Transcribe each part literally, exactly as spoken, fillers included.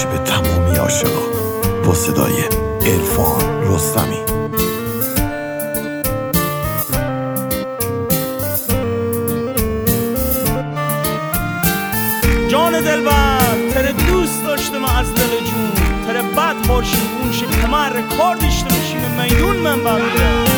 باشه به تمامی عاشقا با صدای عرفان رستمی. جان دلبر تره دوست داشتم از دل جون، تره بد باشی اون شکل که من رکار داشته باشیم میدون من برده.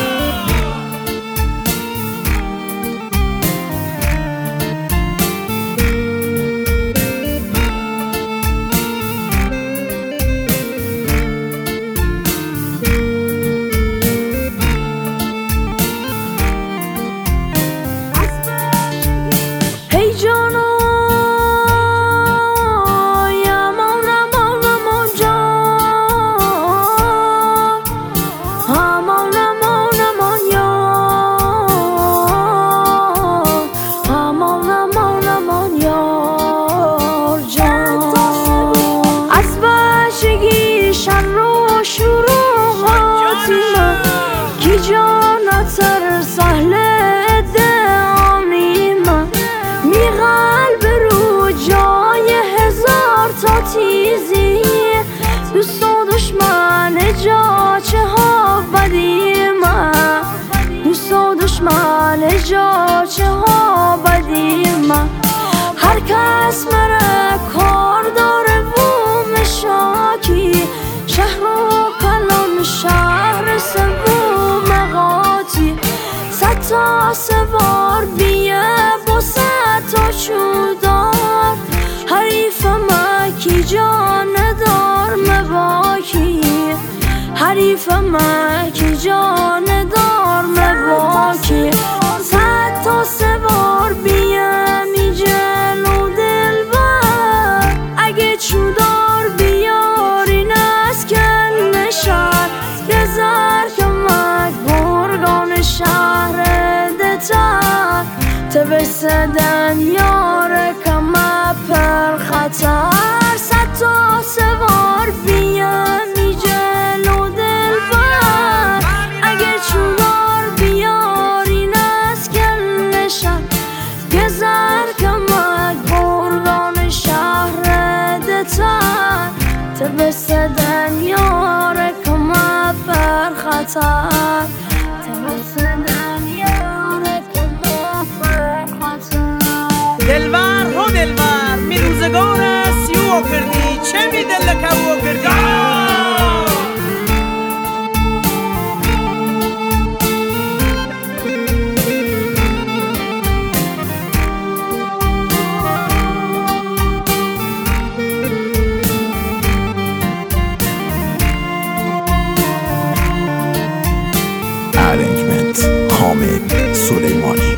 جانتر سهل دعانی من می قلب رو جای هزار تا تیزی، دوست و دشمن جا چه ها بدی من، دوست و دشمن جا چه ها بدی من. هر کس مره کار داره و مشاکی، شهر و کلان شهر سوم مقاطی، صد تا سوار بیه با صد تا چودار، حریف مکی جان دار مباکی، حریف مکی جان دار مباکی. صد تا سوار بیه می جلو دلبر، اگه چودار بیارین از کل شهر، گذر که مک برگان شهر دتر، تبسدن یاره کمه پر خطر. صد تا سوار بیه می جلو دلبر، اگه چودار بیارین از کل شهر، گذر که مک برگان شهر دتر، تبسدن یاره کمه پر خطر، تبسدن یاره کمه پر خطر. دلبر هو دلبر می روزگار سیو کردی، چه می دل کبو کردی. ارنجمنت حامد سلیمانی.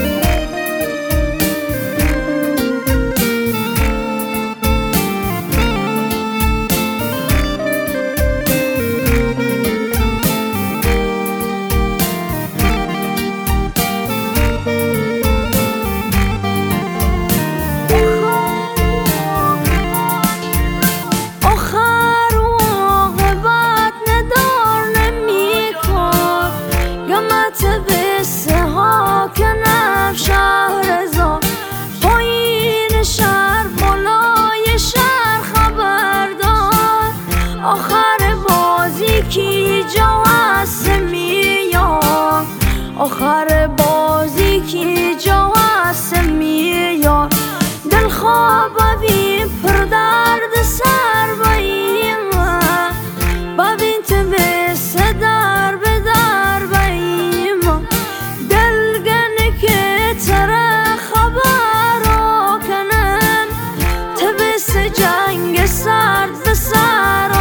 آخر بازی کی جواز میاد، آخر بازی کی جواز میاد. دل خوابی پر درد سر باییم، ببین تبس در به در باییم. دلگنه که تره خبر کنم، تبس جنگ سرد به سر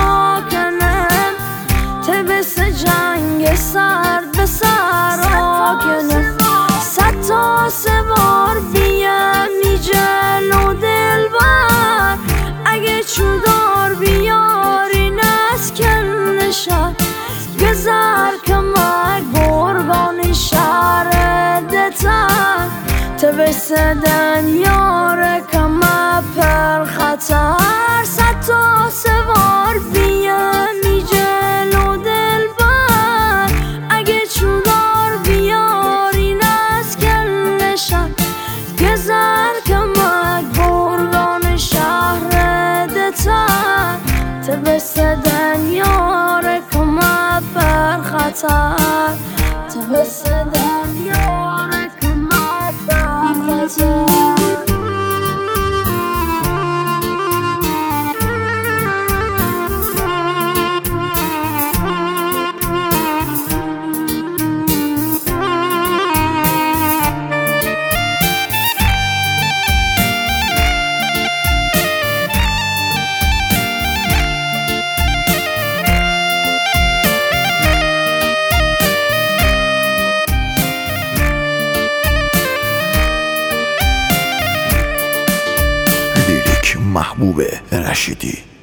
جنگ سرد به سر آکنه. صد تا سوار بیه می جلو دلبر، اگه چودار بیارین از کل شهر، گذر که مک برگان شهر دتر، تبسدن یاره کمه پر خطر. صد تا سوار بیه می جلو دلبر، اگه چودار بیارین از کل شهر، گذر که مک برگان شهر دتر، ترسدن یار کمه بر خطر ترسدن یار کمه بر خطر لیریک محبوب رشیدی.